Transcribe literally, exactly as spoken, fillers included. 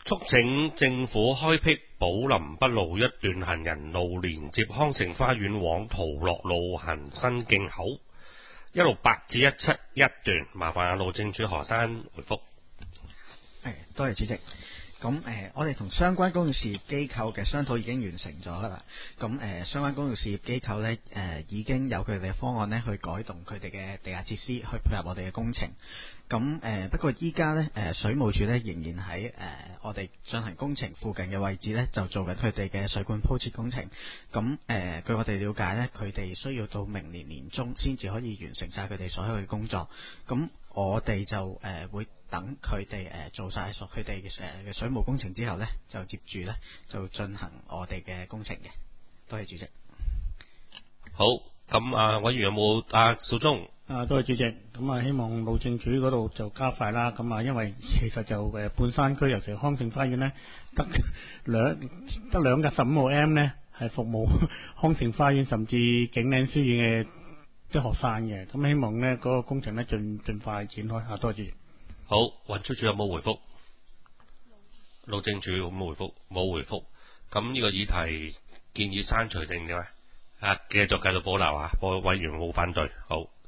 促請政府開闢寶林北路一段行人路連接康城花園往淘樂路行新徑口一六八至一七一段，麻煩路政署何生回覆。 係，多謝主席。咁誒、呃，我哋同相關公用事業機構嘅商討已經完成咗啦。咁誒、呃，相關公用事業機構呢，誒、呃、已經有佢哋嘅方案呢去改動佢哋嘅地下設施，去配合我哋嘅工程。咁誒、呃，不過依家呢，誒、呃、水務署呢仍然喺誒、呃、我哋進行工程附近嘅位置呢，就做緊佢哋嘅水管鋪設工程。咁誒、呃，據我哋了解呢，佢哋需要到明年年中先至可以完成晒佢哋所有嘅工作。咁我哋就誒、呃、會等佢哋誒做晒所佢哋嘅嘅水務工程之後呢，就接住呢就進行我哋嘅工程嘅。多謝主席。 好，咁啊，委員有冇啊？邵忠啊，多謝主席。咁啊，希望路政署嗰度就加快啦。咁啊，因為其實就誒半山區，尤其康城花園呢，得兩得兩架十五號 M 呢係服務康城花園甚至景嶺書院嘅啲學生嘅。咁希望呢嗰、那個工程呢盡盡快展開下。多謝主席。 好，運輸署有冇回覆？路政署有冇回覆？冇回覆。咁呢個議題建議刪除定點啊？啊，繼續繼續保留啊！個委員冇反對。好。